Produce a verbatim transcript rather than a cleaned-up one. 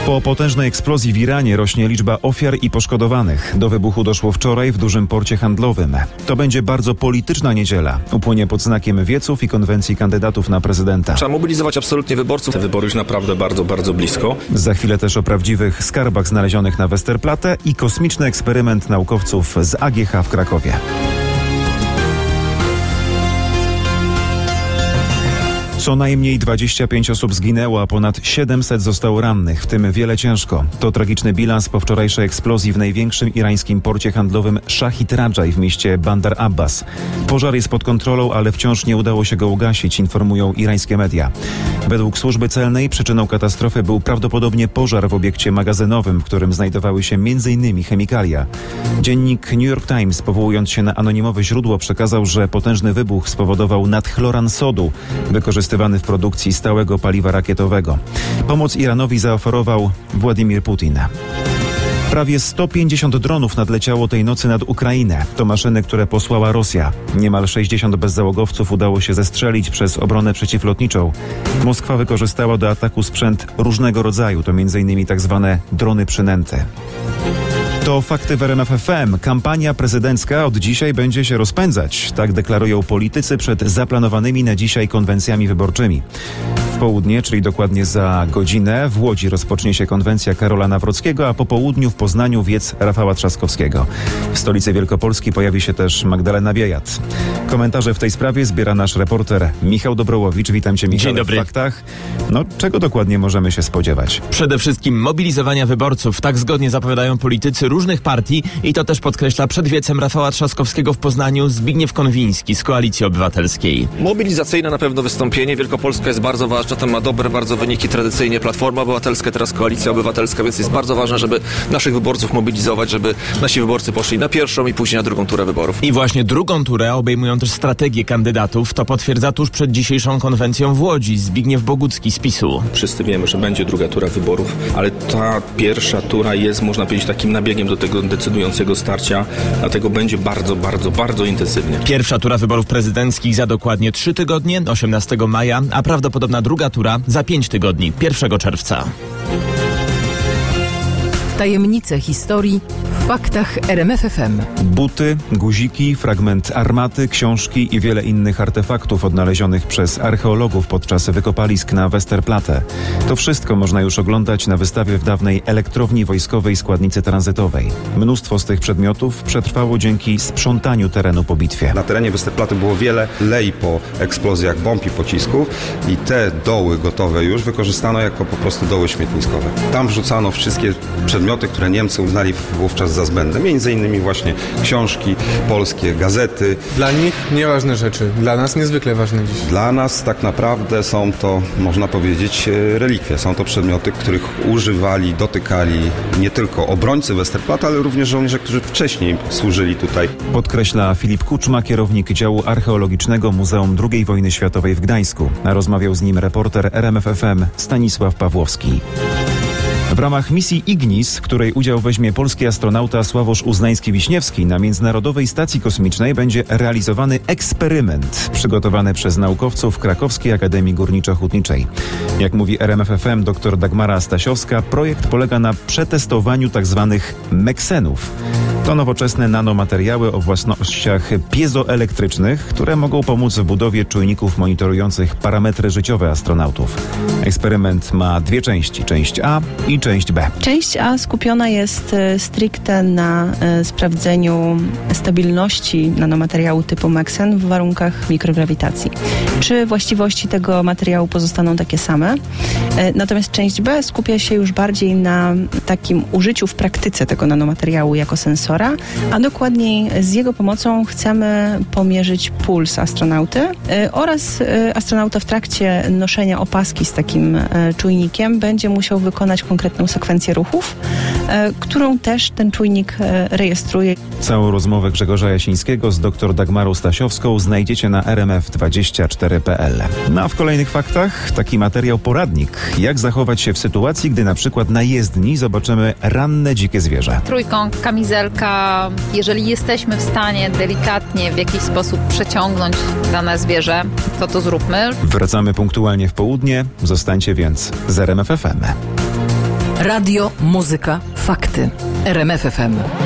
Po potężnej eksplozji w Iranie rośnie liczba ofiar i poszkodowanych. Do wybuchu doszło wczoraj w dużym porcie handlowym. To będzie bardzo polityczna niedziela. Upłynie pod znakiem wieców i konwencji kandydatów na prezydenta. Trzeba mobilizować absolutnie wyborców. Te wybory już naprawdę bardzo, bardzo blisko. Za chwilę też o prawdziwych skarbach znalezionych na Westerplatte i kosmiczny eksperyment naukowców z A G H w Krakowie. Co najmniej dwadzieścia pięć osób zginęło, a ponad siedemset zostało rannych, w tym wiele ciężko. To tragiczny bilans po wczorajszej eksplozji w największym irańskim porcie handlowym Shahid Rajaj w mieście Bandar Abbas. Pożar jest pod kontrolą, ale wciąż nie udało się go ugasić, informują irańskie media. Według służby celnej przyczyną katastrofy był prawdopodobnie pożar w obiekcie magazynowym, w którym znajdowały się między innymi chemikalia. Dziennik New York Times, powołując się na anonimowe źródło, przekazał, że potężny wybuch spowodował nadchloran sodu, wykorzystywany w produkcji stałego paliwa rakietowego. Pomoc Iranowi zaoferował Władimir Putin. Prawie sto pięćdziesiąt dronów nadleciało tej nocy nad Ukrainę. To maszyny, które posłała Rosja. Niemal sześćdziesiąt bezzałogowców udało się zestrzelić przez obronę przeciwlotniczą. Moskwa wykorzystała do ataku sprzęt różnego rodzaju, to między innymi tak zwane drony przynęty. To fakty w R M F F M. Kampania prezydencka od dzisiaj będzie się rozpędzać. Tak deklarują politycy przed zaplanowanymi na dzisiaj konwencjami wyborczymi. W południe, czyli dokładnie za godzinę, w Łodzi rozpocznie się konwencja Karola Nawrockiego, a po południu w Poznaniu wiec Rafała Trzaskowskiego. W stolicy Wielkopolski pojawi się też Magdalena Biejat. Komentarze w tej sprawie zbiera nasz reporter Michał Dobrołowicz. Witam Cię, Michał. Dzień dobry. W faktach. No, czego dokładnie możemy się spodziewać? Przede wszystkim mobilizowania wyborców. Tak zgodnie zapowiadają politycy różnych partii i to też podkreśla przed wiecem Rafała Trzaskowskiego w Poznaniu Zbigniew Konwiński z Koalicji Obywatelskiej. Mobilizacyjne na pewno wystąpienie. Wielkopolska jest bardzo ważna, tam ma dobre bardzo wyniki tradycyjnie Platforma Obywatelska, teraz Koalicja Obywatelska, więc jest bardzo ważne, żeby naszych wyborców mobilizować, żeby nasi wyborcy poszli na pierwszą i później na drugą turę wyborów. I właśnie drugą turę obejmują też strategie kandydatów. To potwierdza tuż przed dzisiejszą konwencją w Łodzi Zbigniew Bogucki z PiSu. Wszyscy wiemy, że będzie druga tura wyborów, ale ta pierwsza tura jest, można powiedzieć, takim nabiegiem do tego decydującego starcia, dlatego będzie bardzo, bardzo, bardzo intensywnie. Pierwsza tura wyborów prezydenckich za dokładnie trzy tygodnie, osiemnastego maja, a prawdopodobna druga tura za pięć tygodni, pierwszego czerwca. Tajemnice historii w faktach R M F F M. Buty, guziki, fragment armaty, książki i wiele innych artefaktów odnalezionych przez archeologów podczas wykopalisk na Westerplatte. To wszystko można już oglądać na wystawie w dawnej elektrowni wojskowej składnicy tranzytowej. Mnóstwo z tych przedmiotów przetrwało dzięki sprzątaniu terenu po bitwie. Na terenie Westerplatte było wiele lej po eksplozjach bomb i pocisków i te doły gotowe już wykorzystano jako po prostu doły śmietniskowe. Tam wrzucano wszystkie przedmioty, które Niemcy uznali wówczas za zbędne. Między innymi właśnie książki, polskie gazety. Dla nich nieważne rzeczy, dla nas niezwykle ważne dziś. Dla nas tak naprawdę są to, można powiedzieć, relikwie. Są to przedmioty, których używali, dotykali nie tylko obrońcy Westerplatte, ale również żołnierze, którzy wcześniej służyli tutaj. Podkreśla Filip Kuczma, kierownik działu archeologicznego Muzeum drugiej Wojny Światowej w Gdańsku. A rozmawiał z nim reporter R M F F M Stanisław Pawłowski. W ramach misji Ignis, w której udział weźmie polski astronauta Sławosz Uznański-Wiśniewski, na Międzynarodowej Stacji Kosmicznej będzie realizowany eksperyment przygotowany przez naukowców Krakowskiej Akademii Górniczo-Hutniczej. Jak mówi R M F F M dr Dagmara Stasiowska, projekt polega na przetestowaniu tzw. meksenów. To nowoczesne nanomateriały o własnościach piezoelektrycznych, które mogą pomóc w budowie czujników monitorujących parametry życiowe astronautów. Eksperyment ma dwie części, część A i część B. Część A skupiona jest stricte na e, sprawdzeniu stabilności nanomateriału typu meksen w warunkach mikrograwitacji. Czy właściwości tego materiału pozostaną takie same? E, natomiast część B skupia się już bardziej na takim użyciu w praktyce tego nanomateriału jako sensora, a dokładniej z jego pomocą chcemy pomierzyć puls astronauty e, oraz e, astronauta w trakcie noszenia opaski z takim e, czujnikiem będzie musiał wykonać konkretną sekwencję ruchów, e, którą też ten czujnik e, rejestruje. Całą rozmowę Grzegorza Jasińskiego z dr Dagmarą Stasiowską znajdziecie na r m f dwadzieścia cztery kropka p l. No a w kolejnych faktach taki materiał poradnik. Jak zachować się w sytuacji, gdy na przykład na jezdni zobaczymy ranne dzikie zwierzę. Trójkąt, kamizelka. Jeżeli jesteśmy w stanie delikatnie w jakiś sposób przeciągnąć dane zwierzę, to to zróbmy. Wracamy punktualnie w południe. Zostańcie więc z R M F F M. Radio, muzyka, fakty. R M F F M.